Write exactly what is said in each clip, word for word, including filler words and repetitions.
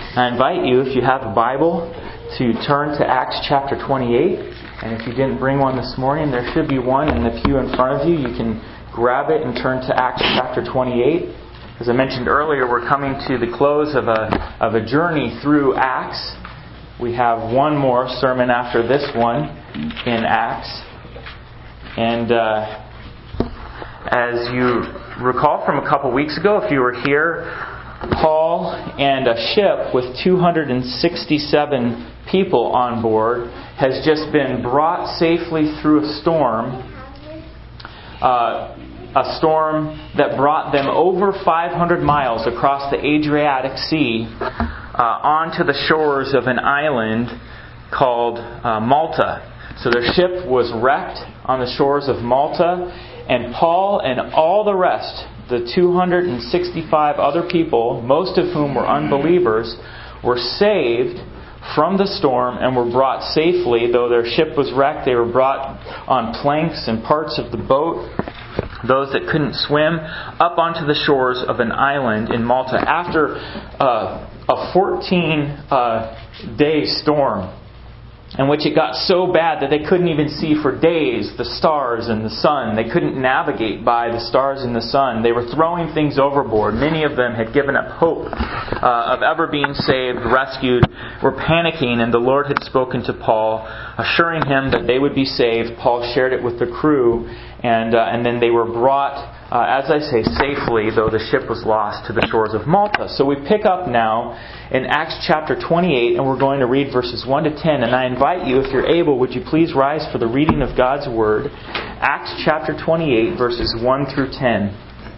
I invite you, if you have a Bible, to turn to Acts chapter twenty-eight. And if you didn't bring one this morning, there should be one in the pew in front of you. You can grab it and turn to Acts chapter twenty-eight. As I mentioned earlier, we're coming to the close of a of a journey through Acts. We have one more sermon after this one in Acts. And uh, as you recall from a couple weeks ago, if you were here, Paul and a ship with two hundred sixty-seven people on board has just been brought safely through a storm. Uh, a storm that brought them over five hundred miles across the Adriatic Sea uh, onto the shores of an island called uh, Malta. So their ship was wrecked on the shores of Malta, and Paul and all the rest, the two hundred sixty-five other people, most of whom were unbelievers, were saved from the storm and were brought safely. Though their ship was wrecked, they were brought on planks and parts of the boat, those that couldn't swim, up onto the shores of an island in Malta after uh, a fourteen-day storm, in which it got so bad that they couldn't even see for days the stars and the sun. They couldn't navigate by the stars and the sun. They were throwing things overboard. Many of them had given up hope uh, of ever being saved, rescued, were panicking, and the Lord had spoken to Paul, assuring him that they would be saved. Paul shared it with the crew, and uh, and then they were brought, uh, as I say, safely, though the ship was lost, to the shores of Malta. So we pick up now in Acts chapter twenty-eight, and we're going to read verses one to ten. And I invite you, if you're able, would you please rise for the reading of God's Word. Acts chapter twenty-eight, verses one through ten.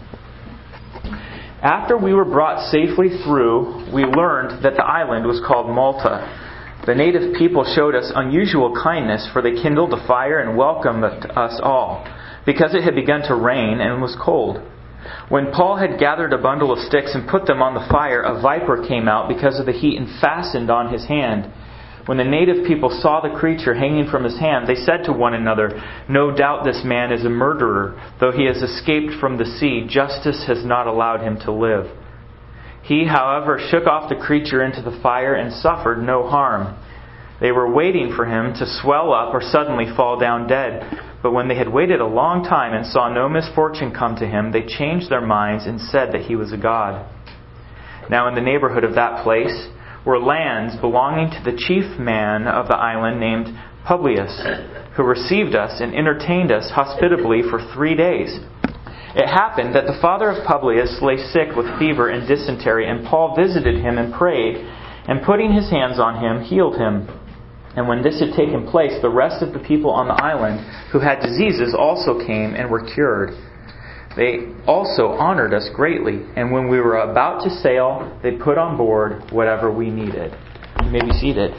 After we were brought safely through, we learned that the island was called Malta. The native people showed us unusual kindness, for they kindled a fire and welcomed us all, because it had begun to rain and was cold. When Paul had gathered a bundle of sticks and put them on the fire, a viper came out because of the heat and fastened on his hand. When the native people saw the creature hanging from his hand, they said to one another, "No doubt this man is a murderer. Though he has escaped from the sea, justice has not allowed him to live." He, however, shook off the creature into the fire and suffered no harm. They were waiting for him to swell up or suddenly fall down dead. But when they had waited a long time and saw no misfortune come to him, they changed their minds and said that he was a god. Now in the neighborhood of that place were lands belonging to the chief man of the island named Publius, who received us and entertained us hospitably for three days. It happened that the father of Publius lay sick with fever and dysentery, and Paul visited him and prayed, and putting his hands on him, healed him. And when this had taken place, the rest of the people on the island who had diseases also came and were cured. They also honored us greatly, and when we were about to sail, they put on board whatever we needed. You may be seated.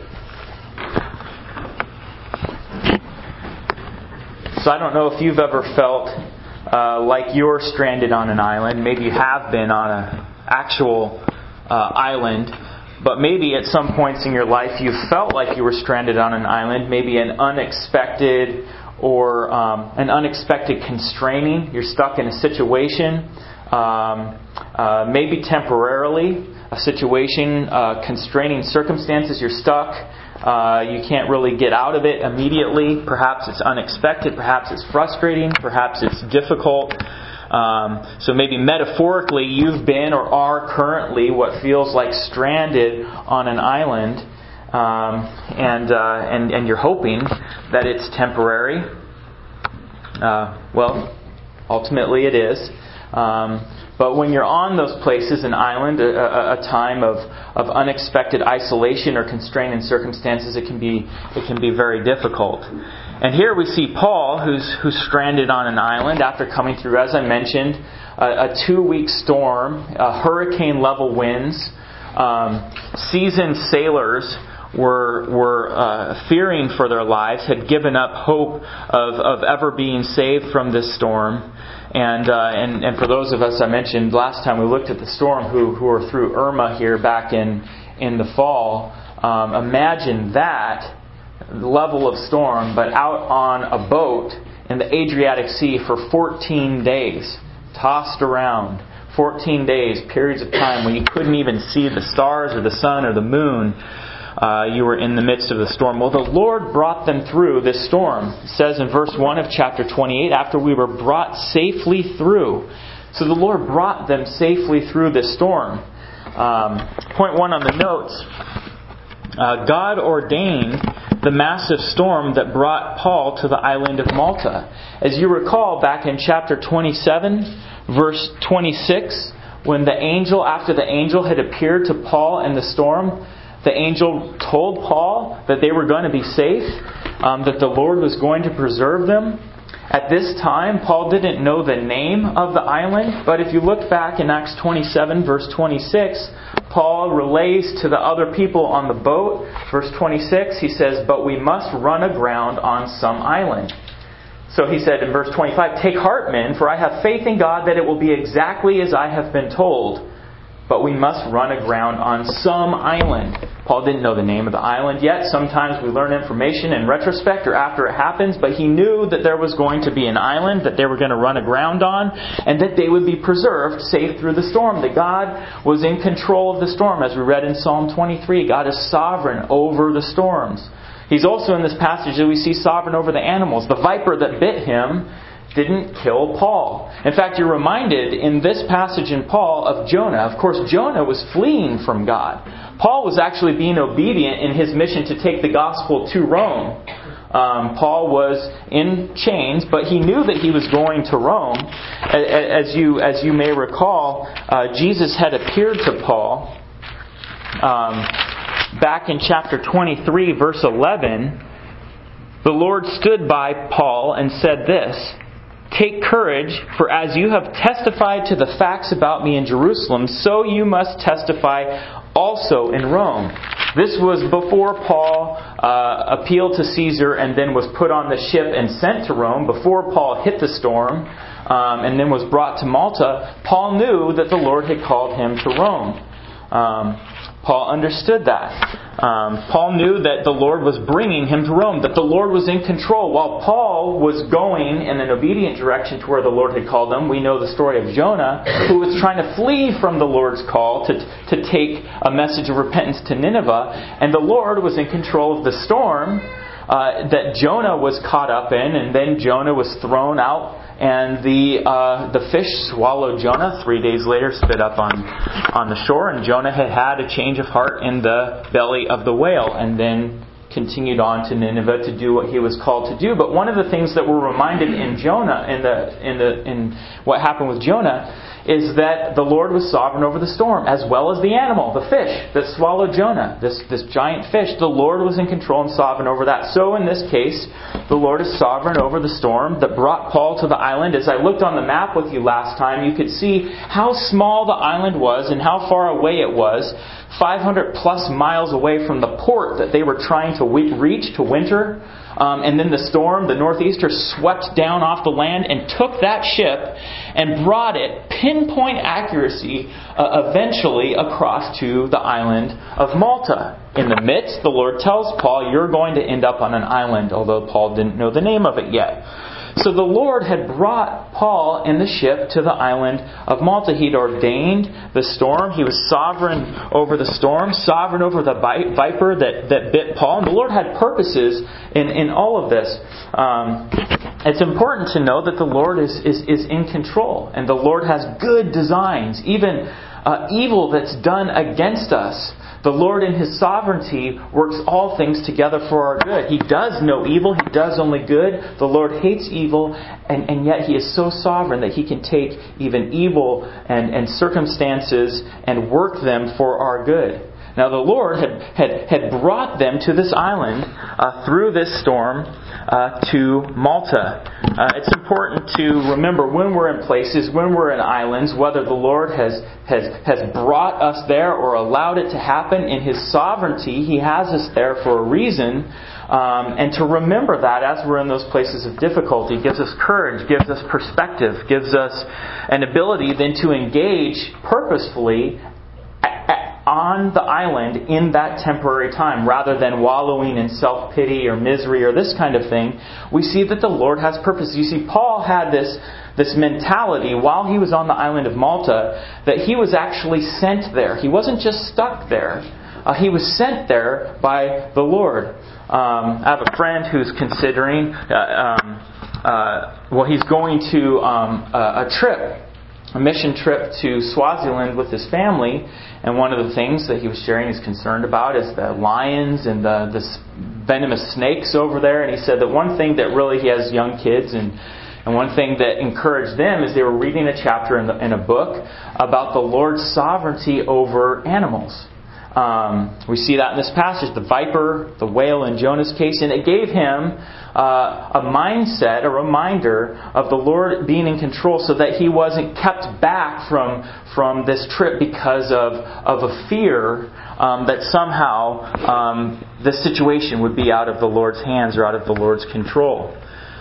So I don't know if you've ever felt uh, like you're stranded on an island. Maybe you have been on an actual uh, island. But maybe at some points in your life you felt like you were stranded on an island. Maybe an unexpected or um, an unexpected constraining. You're stuck in a situation, um, uh, maybe temporarily, a situation, uh, constraining circumstances. You're stuck. Uh, you can't really get out of it immediately. Perhaps it's unexpected. Perhaps it's frustrating. Perhaps it's difficult. Um, so maybe metaphorically you've been or are currently what feels like stranded on an island, um, and, uh, and and you're hoping that it's temporary. Uh, well, ultimately it is. Um, but when you're on those places, an island, a, a, a time of, of unexpected isolation or constraining circumstances, it can be it can be very difficult. And here we see Paul, who's who's stranded on an island after coming through, as I mentioned, a, a two-week storm, uh, hurricane-level winds. Um, seasoned sailors were were uh, fearing for their lives, had given up hope of, of ever being saved from this storm. And, uh, and and for those of us I mentioned last time we looked at the storm who who are through Irma here back in in the fall. Um, imagine that level of storm, but out on a boat in the Adriatic Sea for fourteen days, tossed around, fourteen days, periods of time when you couldn't even see the stars or the sun or the moon. Uh, you were in the midst of the storm. Well, the Lord brought them through this storm. It says in verse one of chapter twenty-eight, after we were brought safely through. So the Lord brought them safely through this storm. Um, point one on the notes. Uh, God ordained the massive storm that brought Paul to the island of Malta. As you recall, back in chapter twenty-seven, verse twenty-six, when the angel, after the angel had appeared to Paul in the storm, the angel told Paul that they were going to be safe, um, that the Lord was going to preserve them. At this time, Paul didn't know the name of the island, but if you look back in Acts twenty-seven, verse twenty-six, Paul relays to the other people on the boat, verse twenty-six, he says, "But we must run aground on some island." So he said in verse twenty-five, "Take heart, men, for I have faith in God that it will be exactly as I have been told. But we must run aground on some island." Paul didn't know the name of the island yet. Sometimes we learn information in retrospect or after it happens, but he knew that there was going to be an island that they were going to run aground on, and that they would be preserved safe through the storm. That God was in control of the storm, as we read in Psalm twenty-three. God is sovereign over the storms. He's also in this passage that we see sovereign over the animals. The viper that bit him didn't kill Paul. In fact, you're reminded in this passage in Paul of Jonah. Of course, Jonah was fleeing from God. Paul was actually being obedient in his mission to take the gospel to Rome. Um, Paul was in chains, but he knew that he was going to Rome. As you as you may recall, uh, Jesus had appeared to Paul um, back in chapter twenty-three, verse eleven. The Lord stood by Paul and said this, "Take courage, for as you have testified to the facts about me in Jerusalem, so you must testify also in Rome." This was before Paul uh, appealed to Caesar and then was put on the ship and sent to Rome, before Paul hit the storm um, and then was brought to Malta. Paul knew that the Lord had called him to Rome. Um, Paul understood that. Um, Paul knew that the Lord was bringing him to Rome, that the Lord was in control. While Paul was going in an obedient direction to where the Lord had called him, we know the story of Jonah, who was trying to flee from the Lord's call to, to take a message of repentance to Nineveh. And the Lord was in control of the storm uh, that Jonah was caught up in, and then Jonah was thrown out. And the uh, the fish swallowed Jonah. Three days later, spit up on on the shore. And Jonah had had a change of heart in the belly of the whale, and then continued on to Nineveh to do what he was called to do. But one of the things that we're reminded in Jonah, in the in the in what happened with Jonah, is that the Lord was sovereign over the storm, as well as the animal, the fish that swallowed Jonah, this this giant fish. The Lord was in control and sovereign over that. So in this case, the Lord is sovereign over the storm that brought Paul to the island. As I looked on the map with you last time, you could see how small the island was and how far away it was. five hundred plus miles away from the port that they were trying to reach to winter. Um, and then the storm, the northeaster, swept down off the land and took that ship and brought it, pinpoint accuracy, uh, eventually across to the island of Malta. In the midst, the Lord tells Paul, "You're going to end up on an island," although Paul didn't know the name of it yet. So the Lord had brought Paul in the ship to the island of Malta. He'd ordained the storm. He was sovereign over the storm, sovereign over the viper that, that bit Paul. And the Lord had purposes in, in all of this. Um, it's important to know that the Lord is, is, is in control. And the Lord has good designs, even uh, evil that's done against us. The Lord in His sovereignty works all things together for our good. He does no evil. He does only good. The Lord hates evil, and, and yet He is so sovereign that He can take even evil and, and circumstances and work them for our good. Now the Lord had, had, had brought them to this island uh, through this storm uh, to Malta. Uh, it's important to remember when we're in places, when we're in islands, whether the Lord has, has, has brought us there or allowed it to happen in His sovereignty. He has us there for a reason. Um, and to remember that as we're in those places of difficulty gives us courage, gives us perspective, gives us an ability then to engage purposefully on the island in that temporary time, rather than wallowing in self-pity or misery or this kind of thing. We see that the Lord has purpose. You see, Paul had this, this mentality while he was on the island of Malta that he was actually sent there. He wasn't just stuck there. Uh, he was sent there by the Lord. Um, I have a friend who's considering, uh, um, uh, well, he's going to um, a, a trip, a mission trip to Swaziland with his family. And one of the things that he was sharing he's concerned about is the lions and the, the venomous snakes over there. And he said that one thing that really, he has young kids, and And one thing that encouraged them is they were reading a chapter in, the, in a book about the Lord's sovereignty over animals. Um, we see that in this passage, the viper, the whale in Jonah's case, and it gave him uh, a mindset, a reminder of the Lord being in control, so that he wasn't kept back from from this trip because of of a fear um, that somehow um, this situation would be out of the Lord's hands or out of the Lord's control.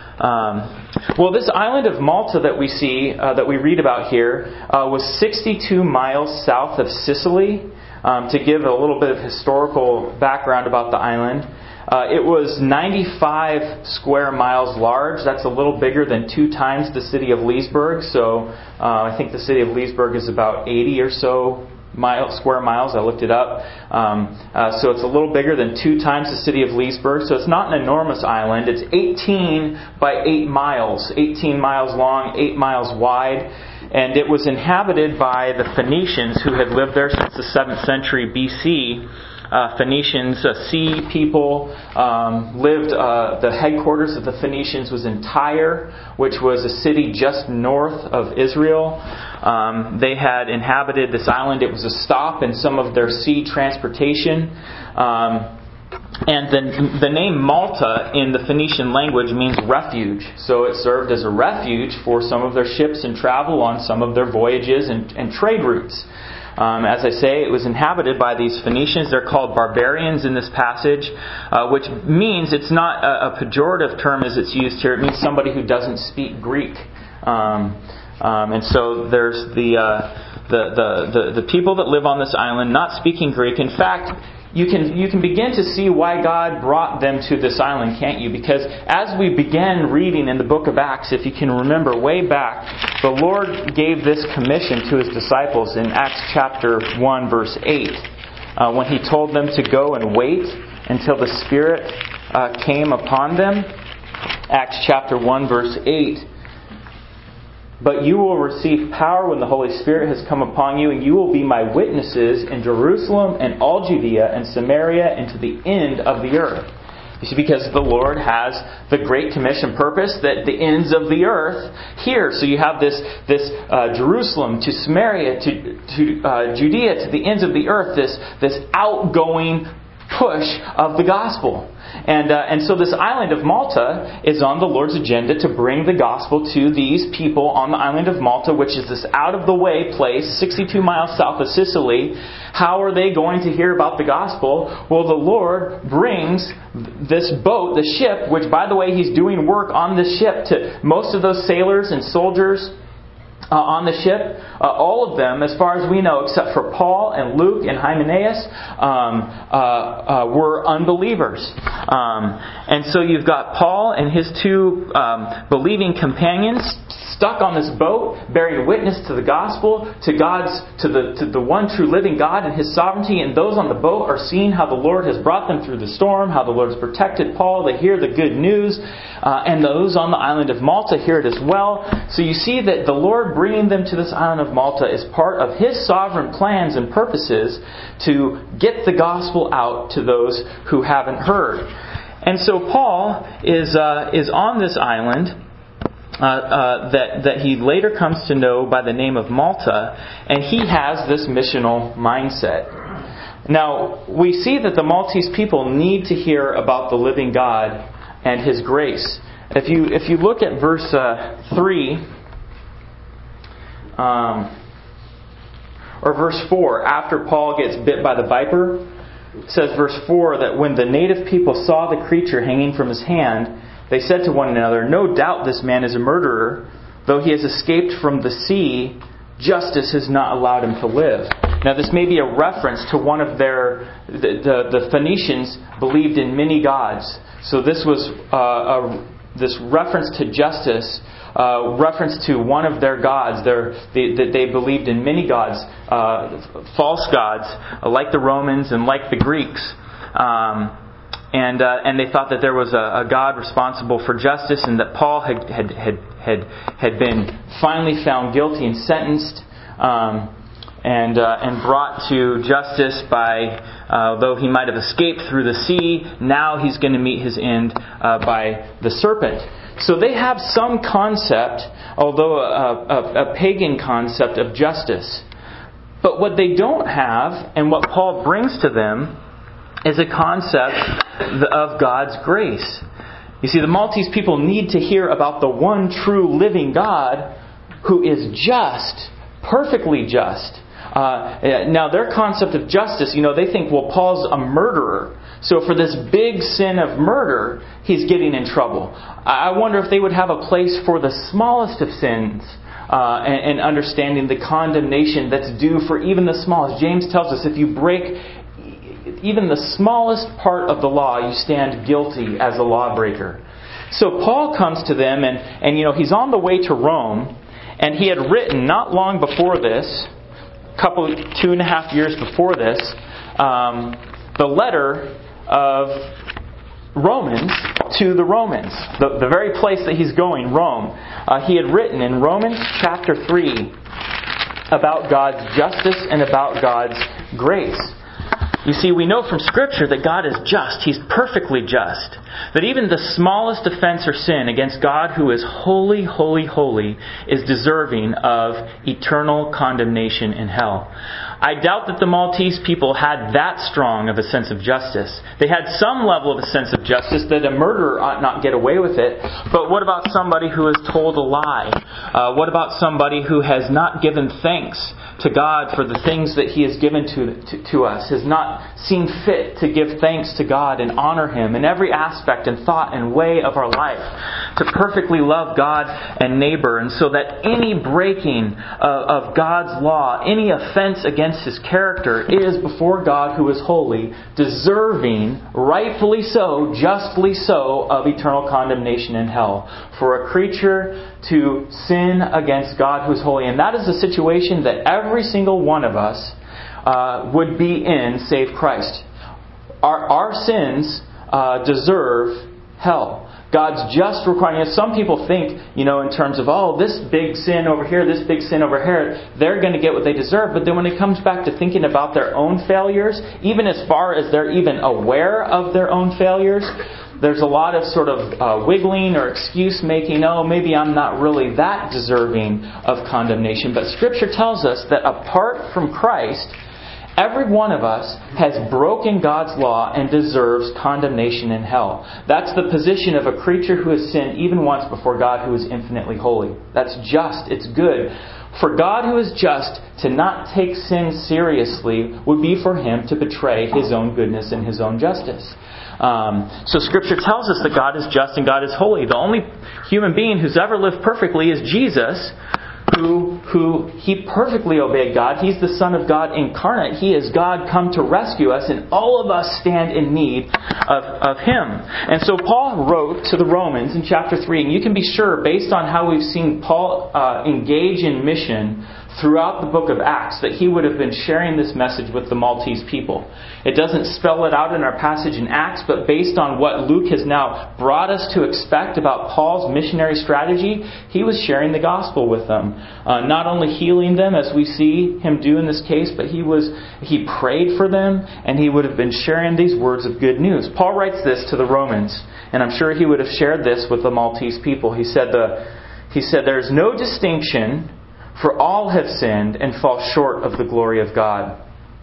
Um, well, this island of Malta that we see, uh, that we read about here, uh, was sixty-two miles south of Sicily. Um, to give a little bit of historical background about the island, uh, it was ninety-five square miles large. That's a little bigger than two times the city of Leesburg. So uh, I think the city of Leesburg is about eighty or so mile, square miles. I looked it up. Um, uh, so it's a little bigger than two times the city of Leesburg. So it's not an enormous island. It's eighteen by eight miles. eighteen miles long, eight miles wide. And it was inhabited by the Phoenicians, who had lived there since the seventh century B C. Uh, Phoenicians, uh, sea people, um, lived, uh, the headquarters of the Phoenicians was in Tyre, which was a city just north of Israel. Um, they had inhabited this island. It was a stop in some of their sea transportation. Um, And the, the name Malta in the Phoenician language means refuge. So it served as a refuge for some of their ships and travel on some of their voyages and, and trade routes. Um, as I say, it was inhabited by these Phoenicians. They're called barbarians in this passage, uh, which means it's not a, a pejorative term as it's used here. It means somebody who doesn't speak Greek. Um, um, and so there's the, uh, the, the, the, the people that live on this island not speaking Greek. In fact, You can you can begin to see why God brought them to this island, can't you? Because as we began reading in the book of Acts, if you can remember way back, the Lord gave this commission to His disciples in Acts chapter one, verse eight, uh, when He told them to go and wait until the Spirit uh, came upon them. Acts chapter one, verse eight. But you will receive power when the Holy Spirit has come upon you, and you will be my witnesses in Jerusalem and all Judea and Samaria and to the end of the earth. You see, because the Lord has the Great Commission purpose that the ends of the earth here. So you have this this uh, Jerusalem to Samaria to to uh, Judea to the ends of the earth. This this outgoing push of the gospel. And uh, and so this island of Malta is on the Lord's agenda to bring the gospel to these people on the island of Malta, which is this out-of-the-way place, sixty-two miles south of Sicily. How are they going to hear about the gospel? Well, the Lord brings this boat, the ship, which, by the way, He's doing work on this ship to most of those sailors and soldiers Uh, on the ship, uh, all of them, as far as we know, except for Paul and Luke and Hymenaeus, um, uh, uh, were unbelievers. Um, and so you've got Paul and his two um, believing companions stuck on this boat, bearing witness to the gospel, to God's, to the to the one true living God and His sovereignty. And those on the boat are seeing how the Lord has brought them through the storm, how the Lord has protected Paul. They hear the good news, uh, and those on the island of Malta hear it as well. So you see that the Lord bringing them to this island of Malta is part of His sovereign plans and purposes to get the gospel out to those who haven't heard. And so Paul is uh, is on this island. Uh, uh, that, that he later comes to know by the name of Malta, and he has this missional mindset. Now, we see that the Maltese people need to hear about the living God and His grace. If you if you look at verse uh, three, um, or verse four, after Paul gets bit by the viper, it says verse four that when the native people saw the creature hanging from his hand, they said to one another, "No doubt this man is a murderer, though he has escaped from the sea, justice has not allowed him to live." Now this may be a reference to one of their, the, the, the Phoenicians believed in many gods. So this was uh, a, this reference to justice, uh, reference to one of their gods, their, they, that they believed in many gods, uh, false gods, like the Romans and like the Greeks. Um, And uh, and they thought that there was a, a God responsible for justice, and that Paul had had had had, had been finally found guilty and sentenced, um, and uh, and brought to justice by, uh, though he might have escaped through the sea, now he's going to meet his end uh, by the serpent. So they have some concept, although a, a, a pagan concept, of justice. But what they don't have, and what Paul brings to them, is a concept of God's grace. You see, the Maltese people need to hear about the one true living God who is just, perfectly just. Uh, now, their concept of justice, you know, they think, well, Paul's a murderer. So for this big sin of murder, he's getting in trouble. I wonder if they would have a place for the smallest of sins. Uh, and, and understanding the condemnation that's due for even the smallest. James tells us if you break even the smallest part of the law, you stand guilty as a lawbreaker. So Paul comes to them, and, and you know he's on the way to Rome, and he had written not long before this, couple two and a half years before this, um, the letter of Romans to the Romans, the, the very place that he's going, Rome. Uh, he had written in Romans chapter three about God's justice and about God's grace. You see, we know from Scripture that God is just. He's perfectly just. That even the smallest offense or sin against God, who is holy, holy, holy, is deserving of eternal condemnation in hell. I doubt that the Maltese people had that strong of a sense of justice. They had some level of a sense of justice that a murderer ought not get away with it. But what about somebody who has told a lie? Uh, what about somebody who has not given thanks to God for the things that He has given to, to, to us, has not seen fit to give thanks to God and honor Him in every aspect and thought and way of our life, to perfectly love God and neighbor, and so that any breaking of, of God's law, any offense against His character is before God, who is holy, deserving, rightfully so, justly so, of eternal condemnation in hell. For a creature to sin against God who is holy. And that is the situation that every single one of us uh, would be in, save Christ. Our, our sins uh, deserve hell. God's just requirement. Some people think, you know, in terms of, oh, this big sin over here, this big sin over here, they're going to get what they deserve. But then when it comes back to thinking about their own failures, even as far as they're even aware of their own failures, there's a lot of sort of uh, wiggling or excuse making. Oh, maybe I'm not really that deserving of condemnation. But Scripture tells us that apart from Christ, every one of us has broken God's law and deserves condemnation in hell. That's the position of a creature who has sinned even once before God, who is infinitely holy. That's just. It's good. For God, who is just, to not take sin seriously would be for Him to betray His own goodness and His own justice. Um, so Scripture tells us that God is just and God is holy. The only human being who's ever lived perfectly is Jesus, who who He perfectly obeyed God. He's the Son of God incarnate. He is God come to rescue us, and all of us stand in need of, of Him. And so Paul wrote to the Romans in chapter three, and you can be sure, based on how we've seen Paul uh, engage in mission throughout the book of Acts, that he would have been sharing this message with the Maltese people. It doesn't spell it out in our passage in Acts, but based on what Luke has now brought us to expect about Paul's missionary strategy, he was sharing the gospel with them. Uh, not only healing them, as we see him do in this case, but he was he prayed for them, and he would have been sharing these words of good news. Paul writes this to the Romans, and I'm sure he would have shared this with the Maltese people. He said, the, he said, "There is no distinction, for all have sinned and fall short of the glory of God."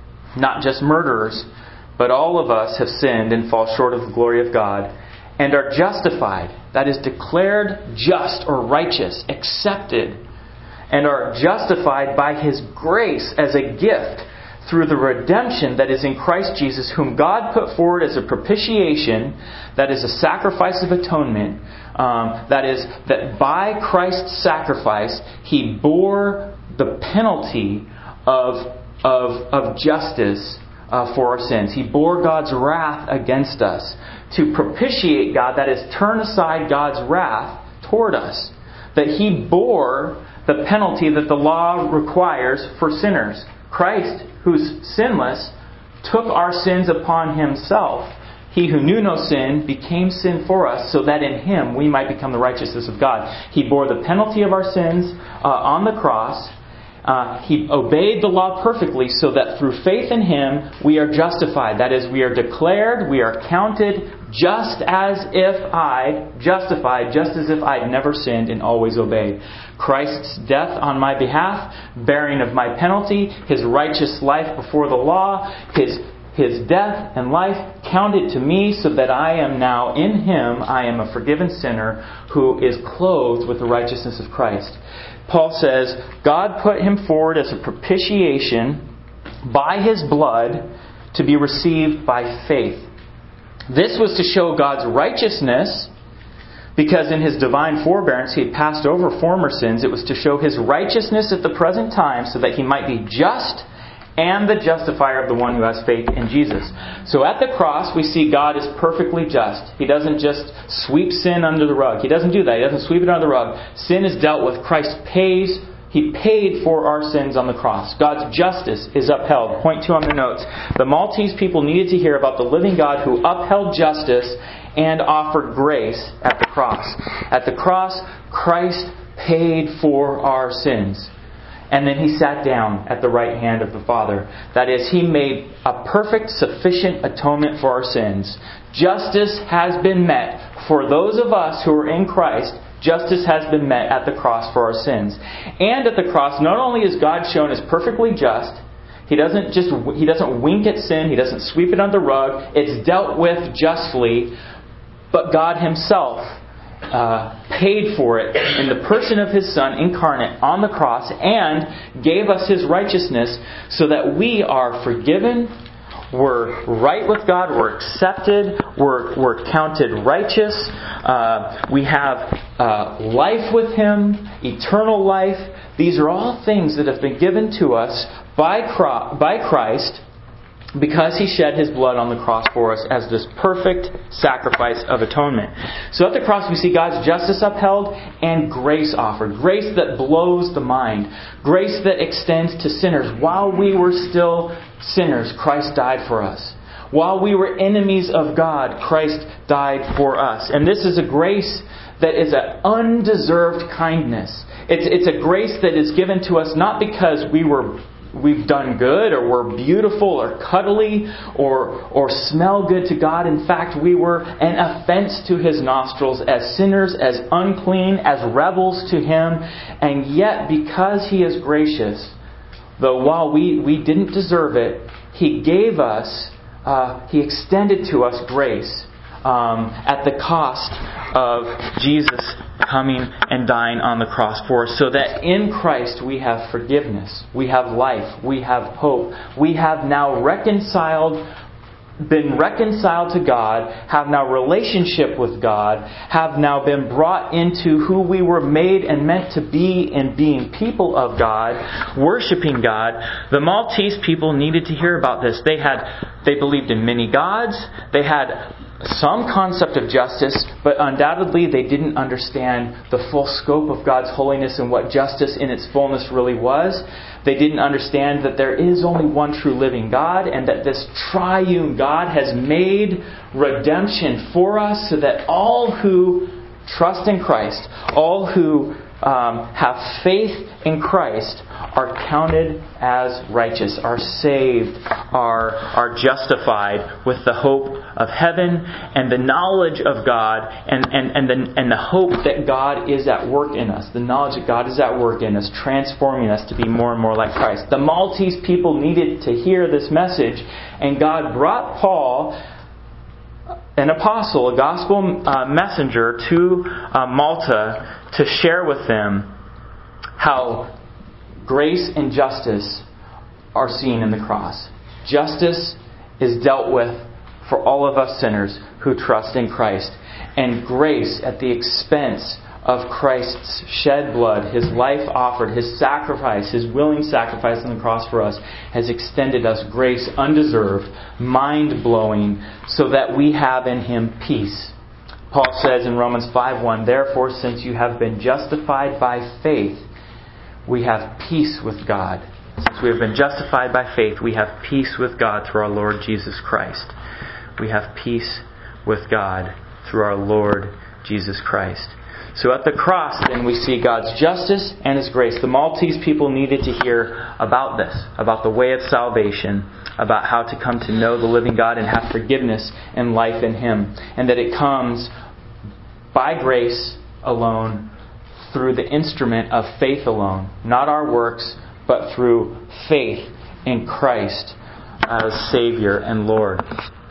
Not just murderers, but all of us have sinned and fall short of the glory of God, and are justified, that is, declared just or righteous, accepted, and are justified by His grace as a gift through the redemption that is in Christ Jesus, whom God put forward as a propitiation, that is a sacrifice of atonement. Um, that is, that by Christ's sacrifice, He bore the penalty of of, of justice uh, for our sins. He bore God's wrath against us to propitiate God, that is, turn aside God's wrath toward us. That He bore the penalty that the law requires for sinners. Christ, who's sinless, took our sins upon Himself. He who knew no sin became sin for us, so that in Him we might become the righteousness of God. He bore the penalty of our sins uh, on the cross. Uh, he obeyed the law perfectly, so that through faith in Him we are justified. That is, we are declared, we are counted just as if I, justified, just as if I'd never sinned and always obeyed. Christ's death on my behalf, bearing of my penalty, His righteous life before the law, His His death and life counted to me, so that I am now in Him, I am a forgiven sinner who is clothed with the righteousness of Christ. Paul says, God put Him forward as a propitiation by His blood to be received by faith. This was to show God's righteousness, because in His divine forbearance He had passed over former sins. It was to show His righteousness at the present time, so that He might be just and the justifier of the one who has faith in Jesus. So at the cross, we see God is perfectly just. He doesn't just sweep sin under the rug. He doesn't do that. He doesn't sweep it under the rug. Sin is dealt with. Christ pays. He paid for our sins on the cross. God's justice is upheld. Point two on the notes. The Maltese people needed to hear about the living God who upheld justice and offered grace at the cross. At the cross, Christ paid for our sins. And then He sat down at the right hand of the Father. That is, He made a perfect, sufficient atonement for our sins. Justice has been met for those of us who are in Christ. Justice has been met at the cross for our sins. And at the cross, not only is God shown as perfectly just, He doesn't just He doesn't wink at sin. He doesn't sweep it under the rug. It's dealt with justly. But God Himself Uh, paid for it in the person of His Son incarnate on the cross, and gave us His righteousness, so that we are forgiven, we're right with God, we're accepted, we're, we're counted righteous, uh, we have uh, life with Him, eternal life. These are all things that have been given to us by Christ, because He shed His blood on the cross for us as this perfect sacrifice of atonement. So at the cross we see God's justice upheld and grace offered. Grace that blows the mind. Grace that extends to sinners. While we were still sinners, Christ died for us. While we were enemies of God, Christ died for us. And this is a grace that is an undeserved kindness. It's, it's a grace that is given to us not because we were we've done good, or we're beautiful, or cuddly, or or smell good to God. In fact, we were an offense to His nostrils, as sinners, as unclean, as rebels to Him. And yet, because He is gracious, though while we, we didn't deserve it, He gave us, uh, He extended to us grace um, at the cost of Jesus coming and dying on the cross for us, so that in Christ we have forgiveness, we have life, we have hope, we have now reconciled, been reconciled to God, have now relationship with God, have now been brought into who we were made and meant to be in being people of God, worshiping God. The Maltese people needed to hear about this. They had, they believed in many gods, they had some concept of justice, but undoubtedly they didn't understand the full scope of God's holiness and what justice in its fullness really was. They didn't understand that there is only one true living God, and that this triune God has made redemption for us, so that all who trust in Christ, all who um, have faith in Christ, are counted as righteous, are saved, are, are justified with the hope of heaven and the knowledge of God, and, and, and, the, and the hope that God is at work in us. The knowledge that God is at work in us, transforming us to be more and more like Christ. The Maltese people needed to hear this message, and God brought Paul, an apostle, a gospel uh, messenger, to uh, Malta to share with them how grace and justice are seen in the cross. Justice is dealt with for all of us sinners who trust in Christ. And grace, at the expense of Christ's shed blood, His life offered, His sacrifice, His willing sacrifice on the cross for us, has extended us grace undeserved, mind-blowing, so that we have in Him peace. Paul says in Romans five one, "Therefore, since you have been justified by faith, we have peace with God." Since we have been justified by faith, we have peace with God through our Lord Jesus Christ. We have peace with God through our Lord Jesus Christ. So at the cross, then, we see God's justice and His grace. The Maltese people needed to hear about this, about the way of salvation, about how to come to know the living God and have forgiveness and life in Him. And that it comes by grace alone, through the instrument of faith alone. Not our works, but through faith in Christ as Savior and Lord.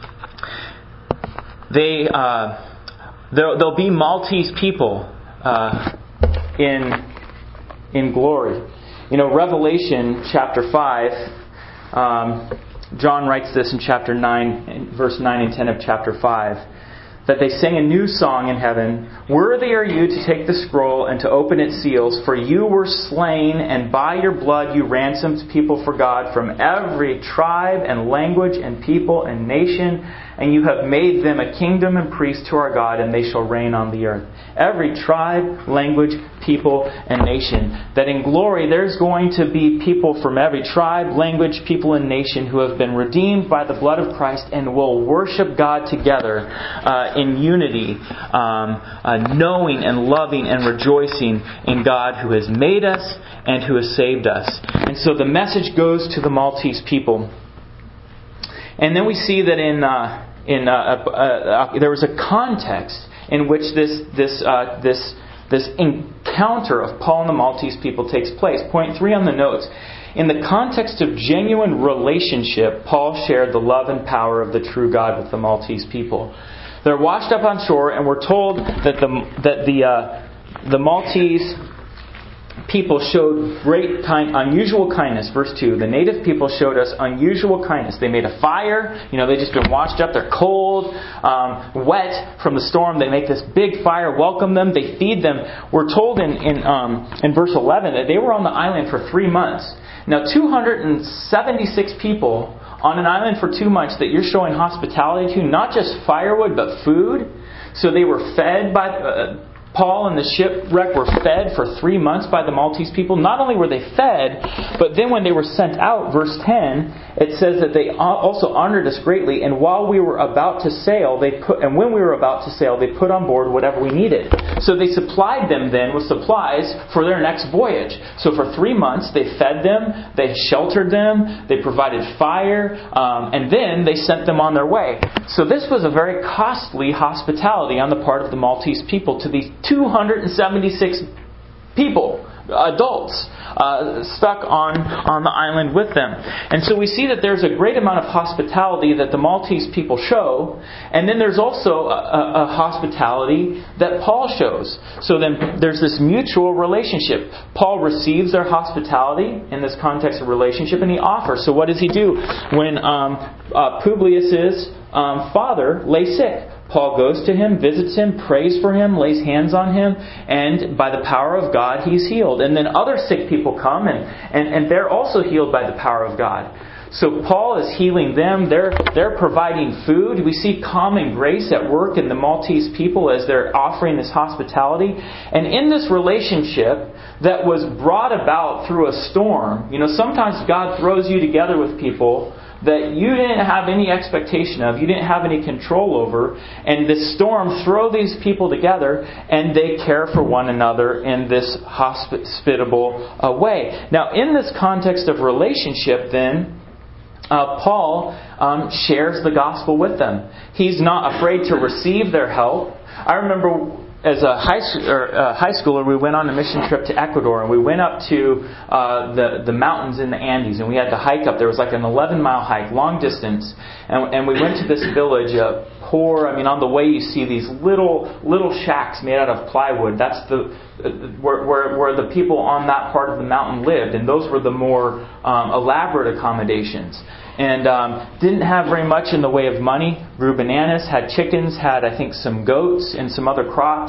They, uh, there, there'll be Maltese people uh, in in glory. You know, Revelation chapter five. Um, John writes this in chapter nine, verse nine and ten of chapter five. That they sang a new song in heaven. "Worthy are you to take the scroll and to open its seals, for you were slain, and by your blood you ransomed people for God from every tribe and language and people and nation, and you have made them a kingdom and priests to our God, and they shall reign on the earth." Every tribe, language, people, and nation. That in glory there's going to be people from every tribe, language, people, and nation who have been redeemed by the blood of Christ and will worship God together uh, in unity, um, uh, knowing and loving and rejoicing in God who has made us and who has saved us. And so the message goes to the Maltese people. And then we see that in uh, in uh, uh, uh, there was a context in which this this uh, this this encounter of Paul and the Maltese people takes place. Point three on the notes. In the context of genuine relationship, Paul shared the love and power of the true God with the Maltese people. They're washed up on shore, and we're told that the that the uh, the Maltese people showed great kind, unusual kindness. Verse two, the native people showed us unusual kindness. They made a fire. You know, they've just been washed up. They're cold, um, wet from the storm. They make this big fire, welcome them. They feed them. We're told in in, um, in verse eleven that they were on the island for three months. Now, two hundred seventy-six people on an island for two months that you're showing hospitality to, not just firewood, but food. So they were fed by... Uh, Paul and the shipwreck were fed for three months by the Maltese people. Not only were they fed, but then when they were sent out, verse ten, it says that they also honored us greatly. And while we were about to sail, they put, and when we were about to sail, they put on board whatever we needed. So they supplied them then with supplies for their next voyage. So for three months, they fed them, they sheltered them, they provided fire, um, and then they sent them on their way. So this was a very costly hospitality on the part of the Maltese people to these two hundred seventy-six people, adults, uh, stuck on, on the island with them. And so we see that there's a great amount of hospitality that the Maltese people show, and then there's also a, a hospitality that Paul shows. So then there's this mutual relationship. Paul receives their hospitality in this context of relationship, and he offers. So what does he do? When um, uh, Publius's um, father lay sick, Paul goes to him, visits him, prays for him, lays hands on him, and by the power of God, he's healed. And then other sick people come, and, and, and they're also healed by the power of God. So Paul is healing them. They're, they're providing food. We see common grace at work in the Maltese people as they're offering this hospitality. And in this relationship that was brought about through a storm, you know, sometimes God throws you together with people that you didn't have any expectation of, you didn't have any control over, and this storm throw these people together, and they care for one another in this hospitable uh, way. Now, in this context of relationship, then, uh, Paul um, shares the gospel with them. He's not afraid to receive their help. I remember as a high, or, uh, high schooler, we went on a mission trip to Ecuador, and we went up to uh, the the mountains in the Andes, and we had to hike up. There was like an eleven mile hike, long distance, and, and we went to this village, uh, poor. I mean, on the way you see these little little shacks made out of plywood. That's the uh, where, where where the people on that part of the mountain lived, and those were the more um, elaborate accommodations. And um, didn't have very much in the way of money. Grew bananas, had chickens, had I think some goats and some other crops.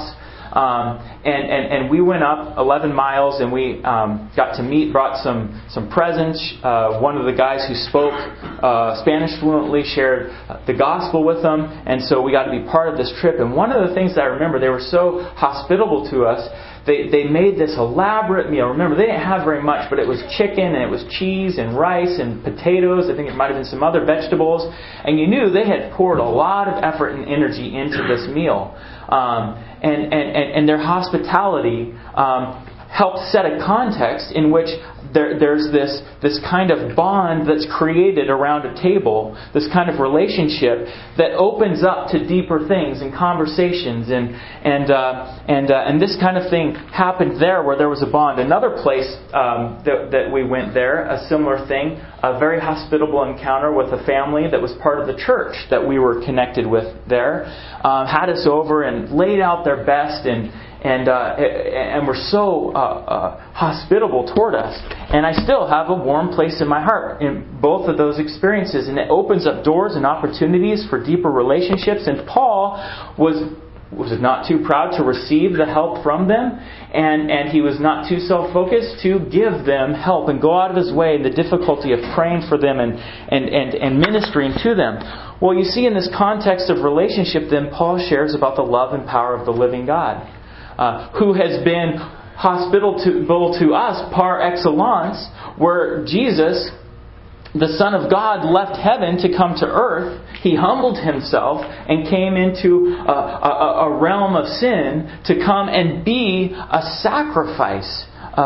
Um, and, and, and we went up eleven miles and we um, got to meet, brought some, some presents. Uh, one of the guys who spoke uh, Spanish fluently shared the gospel with them. And so we got to be part of this trip. And one of the things that I remember, they were so hospitable to us. They they made this elaborate meal. Remember, they didn't have very much, but it was chicken and it was cheese and rice and potatoes. I think it might have been some other vegetables. And you knew they had poured a lot of effort and energy into this meal. Um, and, and, and, and their hospitality um, helped set a context in which there, there's this, this kind of bond that's created around a table, this kind of relationship that opens up to deeper things and conversations, and and uh, and uh, and this kind of thing happened there where there was a bond. Another place um, that, that we went there, a similar thing, a very hospitable encounter with a family that was part of the church that we were connected with there, um, had us over and laid out their best and. And uh, and were so uh, uh, hospitable toward us. And I still have a warm place in my heart in both of those experiences. And it opens up doors and opportunities for deeper relationships. And Paul was was not too proud to receive the help from them. And, and he was not too self-focused to give them help and go out of his way in the difficulty of praying for them and, and, and, and ministering to them. Well, you see in this context of relationship, then Paul shares about the love and power of the living God. Uh, who has been hospitable to, to us par excellence, where Jesus, the Son of God, left heaven to come to earth. He humbled himself and came into a, a, a realm of sin to come and be a sacrifice, uh,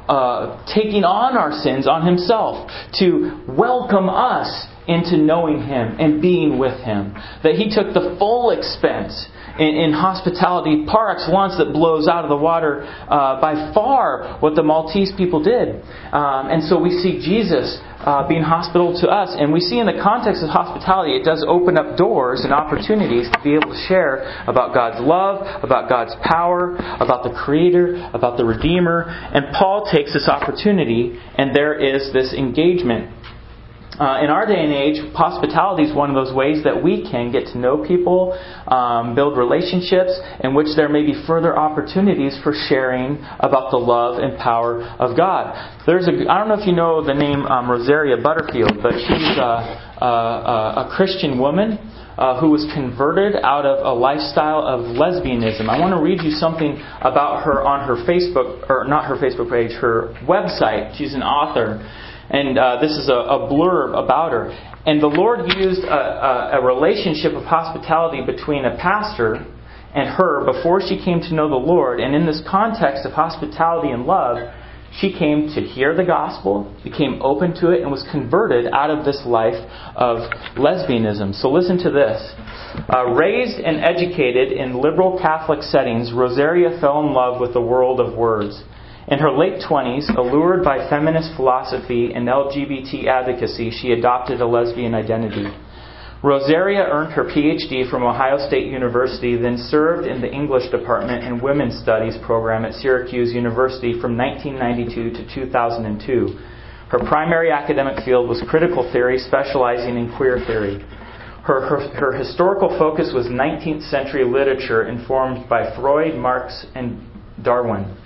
uh, taking on our sins on himself, to welcome us into knowing Him and being with Him. That He took the full expense in, in hospitality par excellence that blows out of the water uh, by far what the Maltese people did. Um, and so we see Jesus uh, being hospitable to us. And we see in the context of hospitality, it does open up doors and opportunities to be able to share about God's love, about God's power, about the Creator, about the Redeemer. And Paul takes this opportunity, and there is this engagement. Uh, in our day and age, hospitality is one of those ways that we can get to know people, um, build relationships, in which there may be further opportunities for sharing about the love and power of God. There's a, I don't know if you know the name um, Rosaria Butterfield, but she's a, a, a Christian woman uh, who was converted out of a lifestyle of lesbianism. I want to read you something about her on her Facebook, or not her Facebook page, her website. She's an author. And uh, this is a, a blurb about her. And the Lord used a, a, a relationship of hospitality between a pastor and her before she came to know the Lord. And in this context of hospitality and love, she came to hear the gospel, became open to it, and was converted out of this life of lesbianism. So listen to this. Uh, raised and educated in liberal Catholic settings, Rosaria fell in love with the world of words. In her late twenties, allured by feminist philosophy and L G B T advocacy, she adopted a lesbian identity. Rosaria earned her P H D from Ohio State University, then served in the English department and Women's Studies program at Syracuse University from nineteen ninety-two to two thousand two. Her primary academic field was critical theory, specializing in queer theory. Her, her, her historical focus was nineteenth century literature informed by Freud, Marx, and Darwin.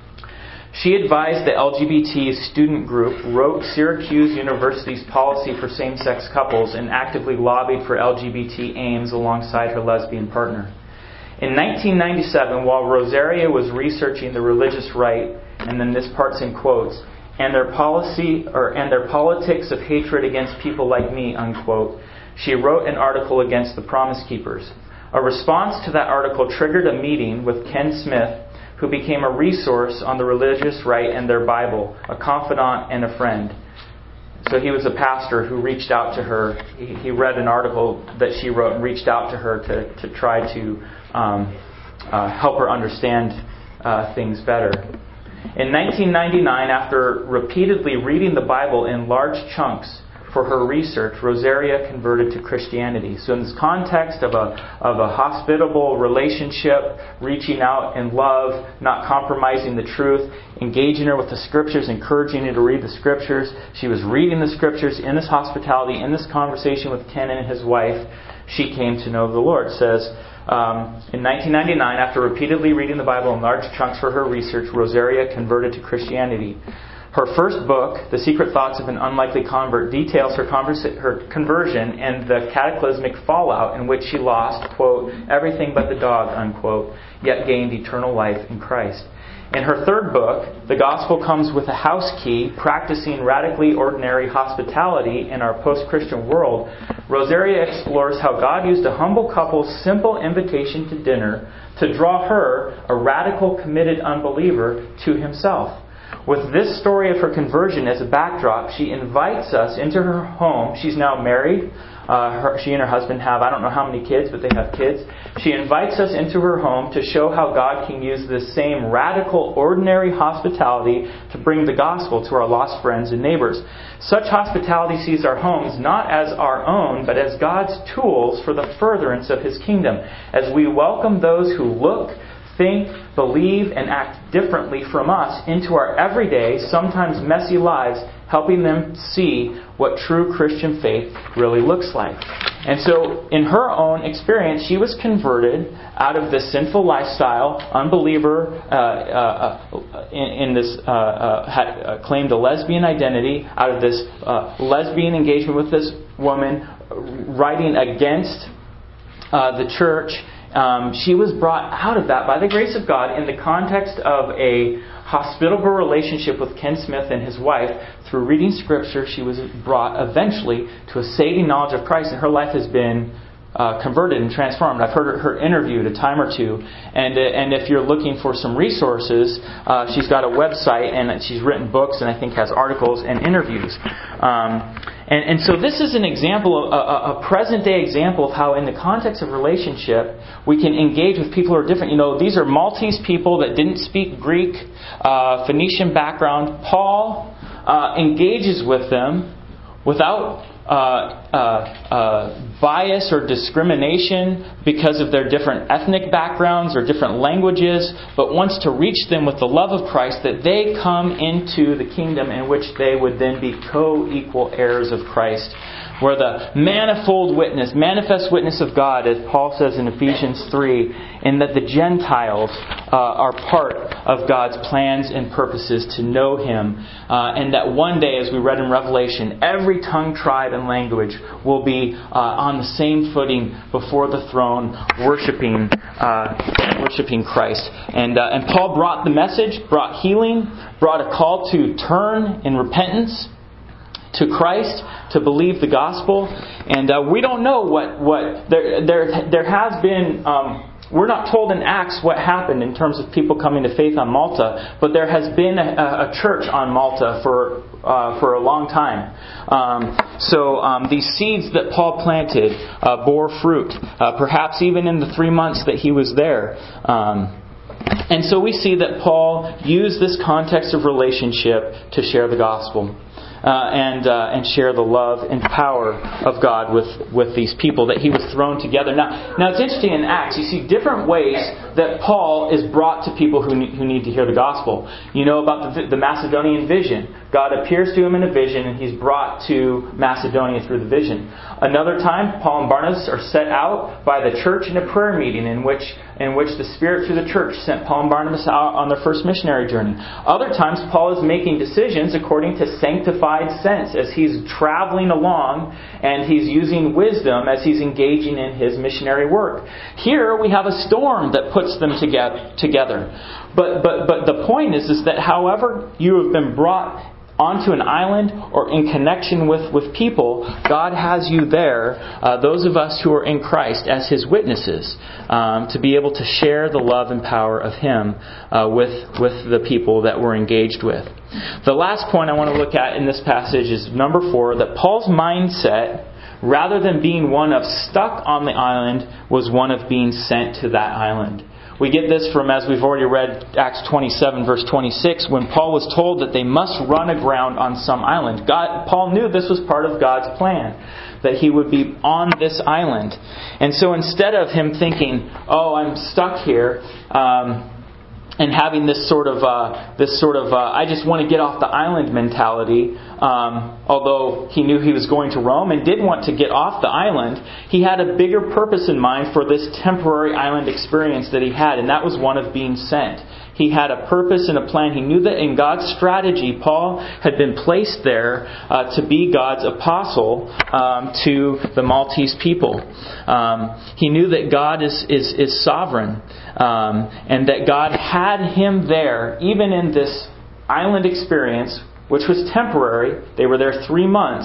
She advised the L G B T student group, wrote Syracuse University's policy for same-sex couples, and actively lobbied for L G B T aims alongside her lesbian partner. In nineteen ninety-seven, while Rosaria was researching the religious right, and then this part's in quotes, and their policy or and their politics of hatred against people like me, unquote, she wrote an article against the Promise Keepers. A response to that article triggered a meeting with Ken Smith, who became a resource on the religious right and their Bible, a confidant and a friend. So he was a pastor who reached out to her. He, he read an article that she wrote and reached out to her to, to try to um, uh, help her understand uh, things better. In nineteen ninety-nine, after repeatedly reading the Bible in large chunks for her research, Rosaria converted to Christianity. So in this context of a of a hospitable relationship, reaching out in love, not compromising the truth, engaging her with the Scriptures, encouraging her to read the Scriptures, she was reading the Scriptures in this hospitality, in this conversation with Ken and his wife, she came to know the Lord. It says, Um, in nineteen ninety-nine, after repeatedly reading the Bible in large chunks for her research, Rosaria converted to Christianity. Her first book, The Secret Thoughts of an Unlikely Convert, details her, conversa- her conversion and the cataclysmic fallout in which she lost, quote, everything but the dog, unquote, yet gained eternal life in Christ. In her third book, The Gospel Comes with a House Key, Practicing Radically Ordinary Hospitality in Our Post-Christian World, Rosaria explores how God used a humble couple's simple invitation to dinner to draw her, a radical, committed unbeliever, to Himself. With this story of her conversion as a backdrop, she invites us into her home. She's now married. Uh, her, she and her husband have, I don't know how many kids, but they have kids. She invites us into her home to show how God can use this same radical, ordinary hospitality to bring the gospel to our lost friends and neighbors. Such hospitality sees our homes not as our own, but as God's tools for the furtherance of His kingdom. As we welcome those who look, think, believe, and act differently from us into our everyday, sometimes messy lives, helping them see what true Christian faith really looks like. And so, in her own experience, she was converted out of this sinful lifestyle, unbeliever, uh, uh, in, in this, uh, uh, had uh, claimed a lesbian identity, out of this uh, lesbian engagement with this woman, writing against uh, the church. Um, she was brought out of that by the grace of God in the context of a hospitable relationship with Ken Smith and his wife. Through reading Scripture, she was brought eventually to a saving knowledge of Christ, and her life has been uh, converted and transformed. I've heard her, her interviewed a time or two, and uh, and if you're looking for some resources, uh, she's got a website, and she's written books, and I think has articles and interviews. Um, And, and so this is an example, a, a present-day example of how in the context of relationship, we can engage with people who are different. You know, these are Maltese people that didn't speak Greek, uh, Phoenician background. Paul uh, engages with them without uh, uh, uh, bias or discrimination because of their different ethnic backgrounds or different languages, but wants to reach them with the love of Christ, that they come into the kingdom in which they would then be co-equal heirs of Christ. Where the manifold witness, manifest witness of God, as Paul says in Ephesians three, in that the Gentiles uh, are part of God's plans and purposes to know Him. Uh, and that one day, as we read in Revelation, every tongue, tribe, and language will be uh, on the same footing before the throne, worshiping uh, worshiping Christ. And, uh, and Paul brought the message, brought healing, brought a call to turn in repentance to Christ, to believe the gospel. And uh, we don't know what, what there there there has been um, we're not told in Acts what happened in terms of people coming to faith on Malta, but there has been a, a church on Malta for uh, for a long time. Um, so um, these seeds that Paul planted uh, bore fruit, uh, perhaps even in the three months that he was there. Um, and so we see that Paul used this context of relationship to share the gospel. Uh, and uh, and share the love and power of God with, with these people that he was thrown together. Now, now it's interesting in Acts, you see different ways that Paul is brought to people who need, who need to hear the gospel. You know about the, the Macedonian vision. God appears to him in a vision, and he's brought to Macedonia through the vision. Another time, Paul and Barnabas are set out by the church in a prayer meeting in which in which the Spirit through the church sent Paul and Barnabas out on their first missionary journey. Other times, Paul is making decisions according to sanctified sense as he's traveling along and he's using wisdom as he's engaging in his missionary work. Here we have a storm that puts them together. together. But but but the point is, is that however you have been brought onto an island or in connection with, with people, God has you there, uh, those of us who are in Christ, as His witnesses, um, to be able to share the love and power of Him uh, with, with the people that we're engaged with. The last point I want to look at in this passage is number four, that Paul's mindset, rather than being one of stuck on the island, was one of being sent to that island. We get this from, as we've already read, Acts twenty-seven, verse twenty-six, when Paul was told that they must run aground on some island. God, Paul knew this was part of God's plan, that he would be on this island. And so instead of him thinking, oh, I'm stuck here, um, and having this sort of uh, this sort of uh, I just want to get off the island mentality. Um, although he knew he was going to Rome and did want to get off the island, he had a bigger purpose in mind for this temporary island experience that he had, and that was one of being sent. He had a purpose and a plan. He knew that in God's strategy, Paul had been placed there uh, to be God's apostle um, to the Maltese people. Um, he knew that God is is, is sovereign, um, and that God had him there, even in this island experience, which was temporary. They were there three months.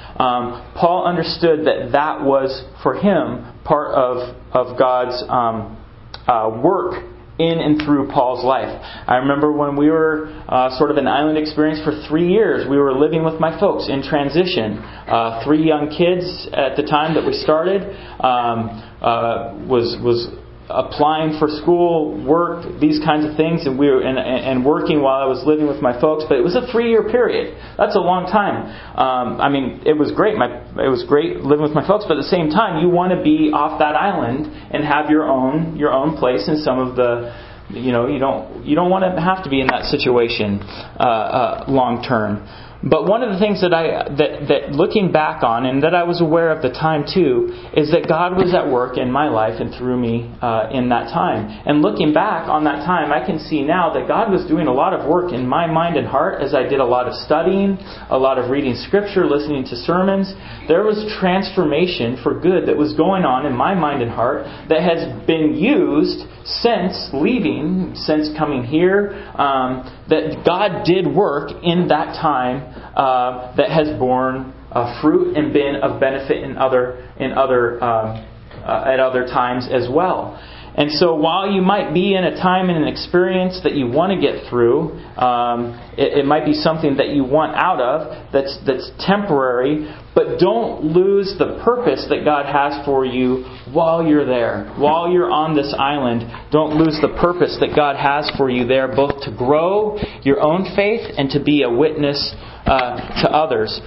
Um, Paul understood that that was, for him, part of, of God's um, uh, work in and through Paul's life. I remember when we were uh, sort of an island experience for three years, we were living with my folks in transition. Uh, three young kids at the time that we started, um, uh, was was applying for school, work, these kinds of things, and we were and, and working while I was living with my folks. But it was a three-year period. That's a long time. Um, I mean, it was great. My it was great living with my folks, but at the same time, you want to be off that island and have your own your own place in some of the, you know, you don't you don't want to have to be in that situation uh, uh, long term. But one of the things that I that, that looking back on, and that I was aware of the time too, is that God was at work in my life and through me uh, in that time. And looking back on that time, I can see now that God was doing a lot of work in my mind and heart as I did a lot of studying, a lot of reading Scripture, listening to sermons. There was transformation for good that was going on in my mind and heart that has been used since leaving, since coming here, um, that God did work in that time uh, that has borne uh, fruit and been of benefit in other in other um, uh, at other times as well. And so while you might be in a time and an experience that you want to get through, um, it, it might be something that you want out of that's that's temporary, but don't lose the purpose that God has for you while you're there. While you're on this island, don't lose the purpose that God has for you there, both to grow your own faith and to be a witness uh, to others.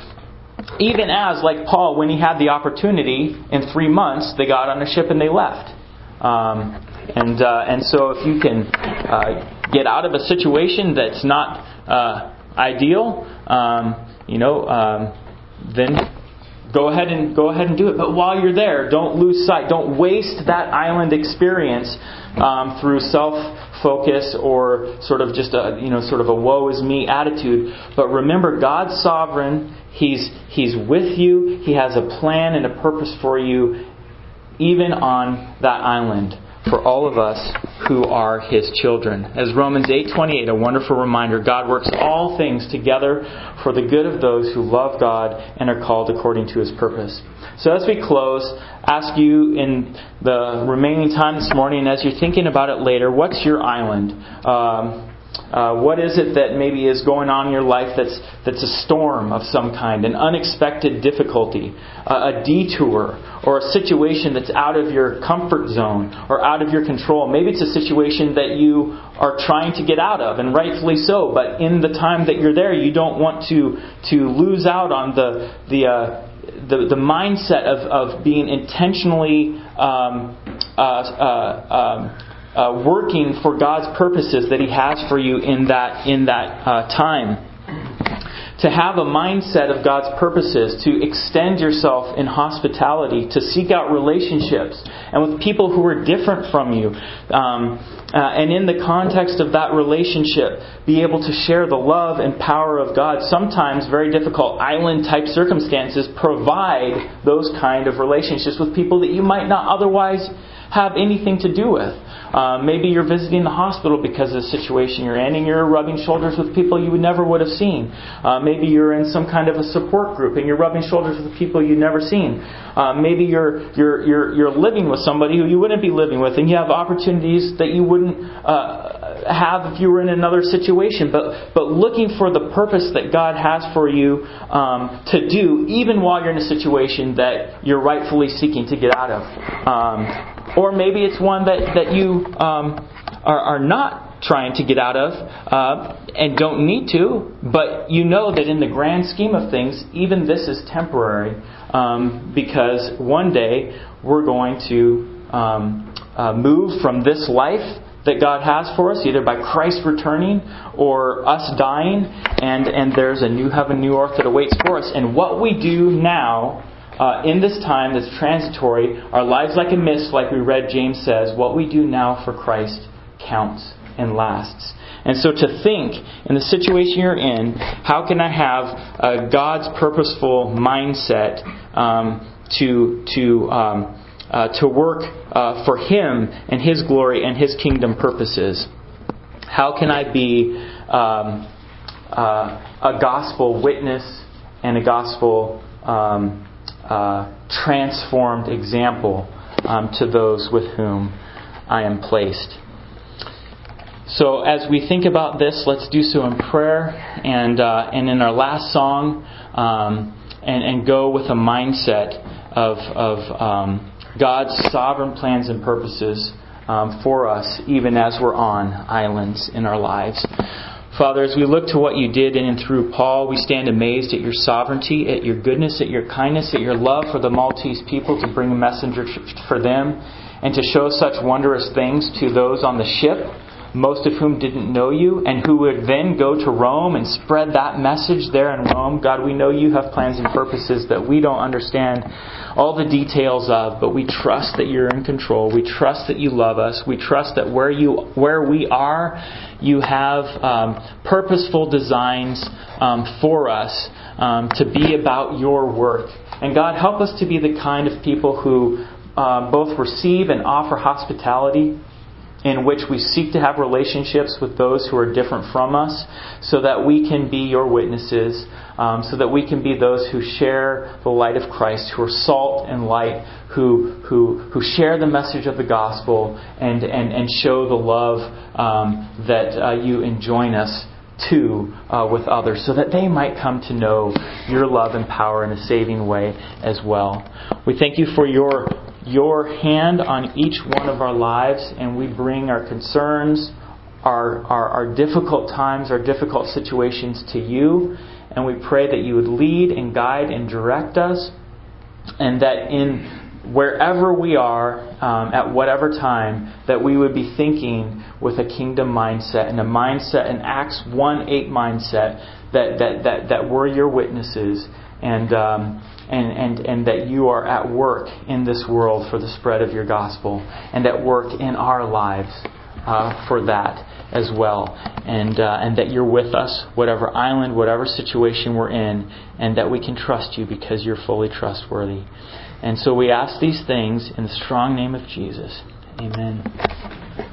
Even as, like Paul, when he had the opportunity, in three months, they got on a ship and they left. Um, and uh, and so if you can uh, get out of a situation that's not uh, ideal, um, you know, um, then go ahead and go ahead and do it. But while you're there, don't lose sight. Don't waste that island experience um, through self-focus or sort of just a you know sort of a woe is me attitude. But remember, God's sovereign. He's He's with you. He has a plan and a purpose for you, even on that island, for all of us who are His children. As Romans eight twenty-eight, a wonderful reminder, God works all things together for the good of those who love God and are called according to His purpose. So as we close, ask you in the remaining time this morning, as you're thinking about it later, what's your island? Um, Uh, what is it that maybe is going on in your life that's that's a storm of some kind, an unexpected difficulty, uh, a detour, or a situation that's out of your comfort zone or out of your control? Maybe it's a situation that you are trying to get out of, and rightfully so. But in the time that you're there, you don't want to to lose out on the the uh, the, the mindset of of being intentionally Um, uh, uh, um, Uh, working for God's purposes that He has for you in that in that uh, time. To have a mindset of God's purposes, to extend yourself in hospitality, to seek out relationships and with people who are different from you. Um, uh, and in the context of that relationship, be able to share the love and power of God. Sometimes very difficult island-type circumstances provide those kind of relationships with people that you might not otherwise have anything to do with. Uh, maybe you're visiting the hospital because of the situation you're in, and you're rubbing shoulders with people you would never would have seen. Uh, maybe you're in some kind of a support group, and you're rubbing shoulders with people you've never seen. Uh, maybe you're you're you're you're living with somebody who you wouldn't be living with, and you have opportunities that you wouldn't uh, have if you were in another situation. But but looking for the purpose that God has for you um, to do, even while you're in a situation that you're rightfully seeking to get out of. Um, Or maybe it's one that, that you um, are, are not trying to get out of uh, and don't need to, but you know that in the grand scheme of things, even this is temporary um, because one day we're going to um, uh, move from this life that God has for us, either by Christ returning or us dying, and, and there's a new heaven, new earth that awaits for us. And what we do now, uh, in this time that's transitory, our lives like a mist, like we read James says, what we do now for Christ counts and lasts. And so to think, in the situation you're in, how can I have uh, God's purposeful mindset um, to to um, uh, to work uh, for Him and His glory and His kingdom purposes? How can I be um, uh, a gospel witness and a gospel um, uh, transformed example um, to those with whom I am placed? So as we think about this, let's do so in prayer and uh, and in our last song, um, and, and go with a mindset of, of um, God's sovereign plans and purposes um, for us, even as we're on islands in our lives. Father, as we look to what You did in and through Paul, we stand amazed at Your sovereignty, at Your goodness, at Your kindness, at Your love for the Maltese people to bring a messenger for them and to show such wondrous things to those on the ship, most of whom didn't know You, and who would then go to Rome and spread that message there in Rome. God, we know You have plans and purposes that we don't understand all the details of, but we trust that You're in control. We trust that You love us. We trust that where you where we are, You have um, purposeful designs um, for us um, to be about Your work. And God, help us to be the kind of people who uh, both receive and offer hospitality, in which we seek to have relationships with those who are different from us, so that we can be Your witnesses, um, so that we can be those who share the light of Christ, who are salt and light, who who who share the message of the gospel and and, and show the love um, that uh, You enjoin us to uh, with others, so that they might come to know Your love and power in a saving way as well. We thank You for Your Your hand on each one of our lives, and we bring our concerns, our, our, our difficult times, our difficult situations to You, and we pray that You would lead and guide and direct us, and that in wherever we are, um, at whatever time, that we would be thinking with a kingdom mindset, and a mindset, an Acts one eight mindset, that, that, that, that we're Your witnesses, and um, And, and, and that You are at work in this world for the spread of Your gospel, and at work in our lives uh, for that as well. And uh, and that You're with us, whatever island, whatever situation we're in, and that we can trust You because You're fully trustworthy. And so we ask these things in the strong name of Jesus. Amen.